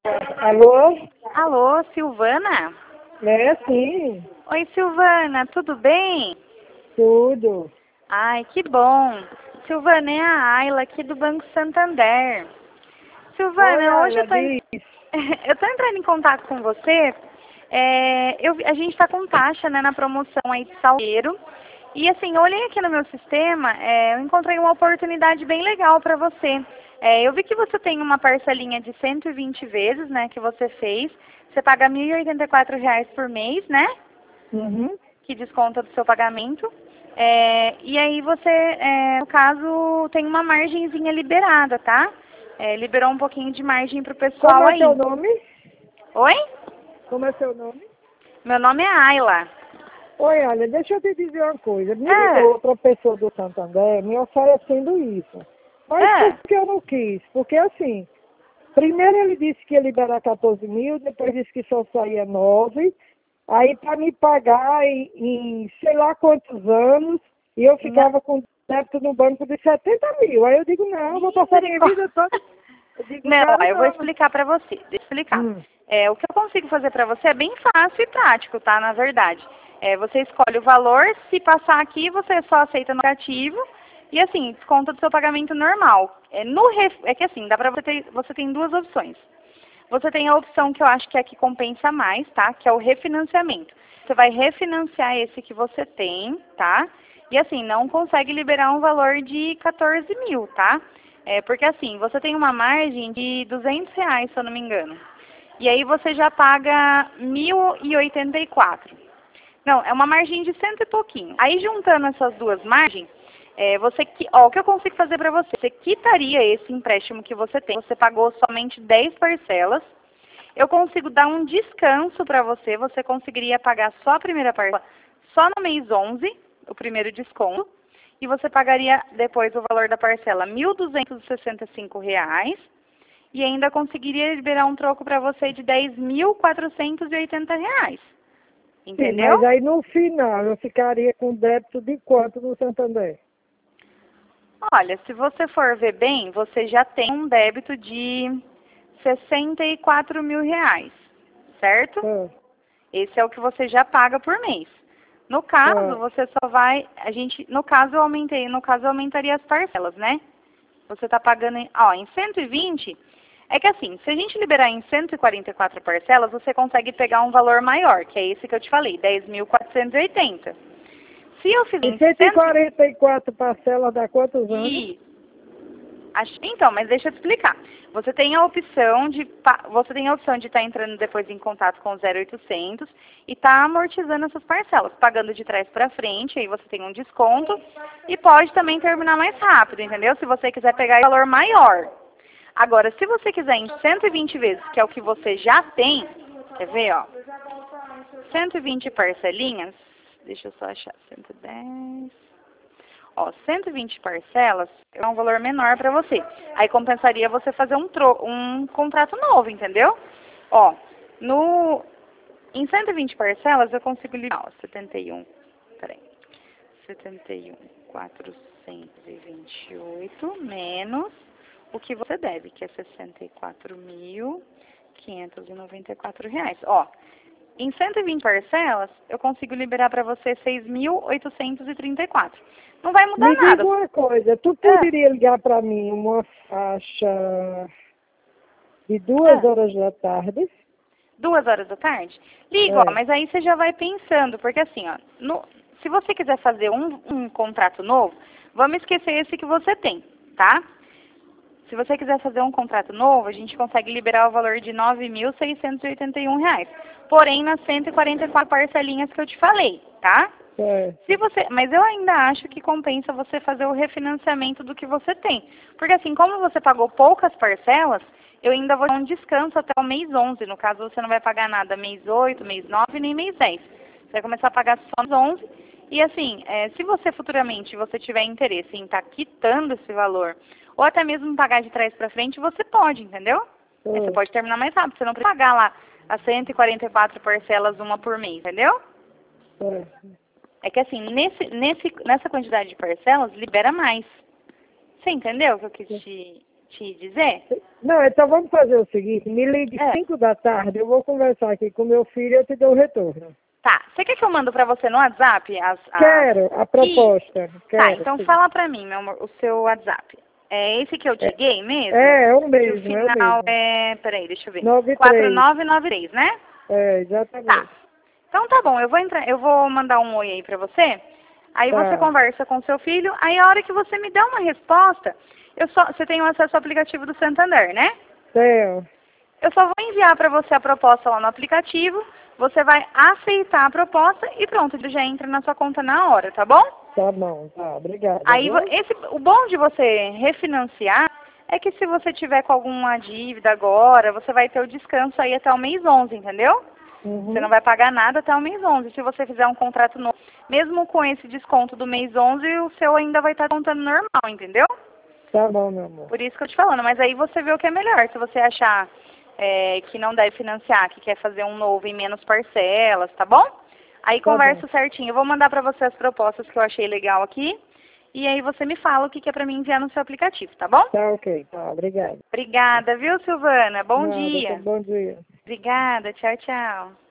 Alô? Alô, Silvana? É, sim, Oi, Silvana, tudo bem? tudo. Ai, que bom. Silvana, é a Ayla aqui do Banco Santander. Oi, Silvana, hoje Ayla, diz. eu tô entrando em contato com você. A gente está com taxa, né, na promoção aí de salgueiro. E assim, eu olhei aqui no meu sistema, eu encontrei uma oportunidade bem legal para você. Eu vi que você tem uma parcelinha de 120 vezes, né, que você fez. Você paga R$ 1.084 por mês, né? Uhum. Que desconta do seu pagamento. E aí você, no caso, tem uma margenzinha liberada, tá? Liberou um pouquinho de margem pro Como pessoal é teu aí. nome? Oi? Como é seu nome? Meu nome é Ayla. Oi, Ayla, deixa eu te dizer uma coisa. Me Ah, ligou outra pessoa do Santander me oferecendo isso. Mas por ah. que eu não quis? Porque assim, primeiro ele disse que ia liberar 14 mil, depois disse que só saía 9. Aí para me pagar em sei lá quantos anos, e eu Não, ficava com débito no banco de 70 mil. Aí eu digo, não, eu vou passar minha misericórdia. vida toda. Eu digo, Não, ó, quero eu vou não. explicar pra você. Deixa eu explicar. Hum. O que eu consigo fazer pra você é bem fácil e prático, tá? Na verdade. Você escolhe o valor, se passar aqui, você só aceita no aplicativo e assim, desconta do seu pagamento normal. É que assim, dá pra você tem duas opções. Você tem a opção que eu acho que é a que compensa mais, tá? Que é o refinanciamento. Você vai refinanciar esse que você tem, tá? E assim, não consegue liberar um valor de 14 mil, tá? Porque assim, você tem uma margem de R$ 200, se eu não me engano. E aí você já paga 1.084. Não, é uma margem de cento e pouquinho. Aí juntando essas duas margens, o que eu consigo fazer para você? Você quitaria esse empréstimo que você tem. Você pagou somente 10 parcelas. Eu consigo dar um descanso para você. Você conseguiria pagar só a primeira parcela só no mês 11, o primeiro desconto. E você pagaria depois o valor da parcela R$ 1.265. E ainda conseguiria liberar um troco para você de R$ 10.480. Sim, Entendeu? mas aí no final eu ficaria com débito de quanto no Santander? Olha, se você for ver bem, você já tem um débito de R$ 64 mil, certo? Ah, Esse é o que você já paga por mês. No caso, ah. você só vai, no caso eu aumentaria as parcelas, né? Você está pagando, em 120, é que assim, se a gente liberar em 144 parcelas, você consegue pegar um valor maior, que é esse que eu te falei, 10.480. Se eu fizer E em 144 parcelas dá quantos anos? e Então, mas deixa eu te explicar. Você tem a opção de estar entrando depois em contato com o 0800 e estar amortizando essas parcelas, pagando de trás para frente, aí você tem um desconto e pode também terminar mais rápido, entendeu? Se você quiser pegar valor maior. Agora, se você quiser em 120 vezes, que é o que você já tem, quer ver, ó? 120 parcelinhas, deixa eu só achar, 110. 120 parcelas é um valor menor para você. Aí compensaria você fazer um contrato novo, entendeu? Ó, no, em 120 parcelas eu consigo ligar, 71, peraí, 71.428 menos o que você deve, que é R$ 64.594. Em 120 parcelas, eu consigo liberar para você 6.834. Não vai mudar Me diga nada. uma coisa, tu Ah, poderia ligar para mim uma faixa de duas ah, horas da tarde? 2 horas da tarde? Liga, É. mas aí você já vai pensando, porque assim, se você quiser fazer um contrato novo, vamos esquecer esse que você tem, tá? Se você quiser fazer um contrato novo, a gente consegue liberar o valor de R$ 9.681. Porém, nas 144 parcelinhas que eu te falei, tá? Certo. Mas eu ainda acho que compensa você fazer o refinanciamento do que você tem. Porque assim, como você pagou poucas parcelas, eu ainda vou dar um descanso até o mês 11. No caso, você não vai pagar nada mês 8, mês 9 nem mês 10. Você vai começar a pagar só mês 11. E assim, se você futuramente você tiver interesse em estar quitando esse valor, ou até mesmo pagar de trás para frente, você pode, entendeu? Você Ah, pode terminar mais rápido. Você não precisa pagar lá as 144 parcelas, uma por mês, entendeu? certo. É que assim, nessa quantidade de parcelas, libera mais. Você entendeu o que eu quis te... te dizer? Não, então vamos fazer o seguinte, me ligue 5 da tarde, eu vou conversar aqui com meu filho e eu te dou o retorno. Tá. Você quer que eu mando pra você no WhatsApp? Quero, a proposta. Quero, tá, então sim. fala pra mim, meu amor, o seu WhatsApp. É esse que eu te liguei mesmo? É o Que mesmo, o final peraí, deixa eu ver. 4993, né? Exatamente. Tá. Então tá bom, eu vou mandar um oi aí pra você. Aí Tá. você conversa com o seu filho, aí a hora que você me der uma resposta, você tem o acesso ao aplicativo do Santander, né? Tenho. Eu só vou enviar para você a proposta lá no aplicativo, você vai aceitar a proposta e pronto, ele já entra na sua conta na hora, tá bom? Tá bom, tá, obrigada. Aí Viu? o bom de você refinanciar é que se você tiver com alguma dívida agora, você vai ter o descanso aí até o mês 11, entendeu? Você não vai pagar nada até o mês 11. Se você fizer um contrato novo, mesmo com esse desconto do mês 11, o seu ainda vai estar contando normal, entendeu? Tá bom, meu amor. Por isso que eu te falando. Mas aí você vê o que é melhor. Se você achar que não deve financiar, que quer fazer um novo em menos parcelas, tá bom? Aí conversa certinho. Eu vou mandar pra você as propostas que eu achei legal aqui. E aí você me fala o que é pra mim enviar no seu aplicativo, tá bom? Tá ok, tá, obrigada. Obrigada, viu, Silvana? Bom Nada, dia. bom dia. Obrigada, tchau, tchau.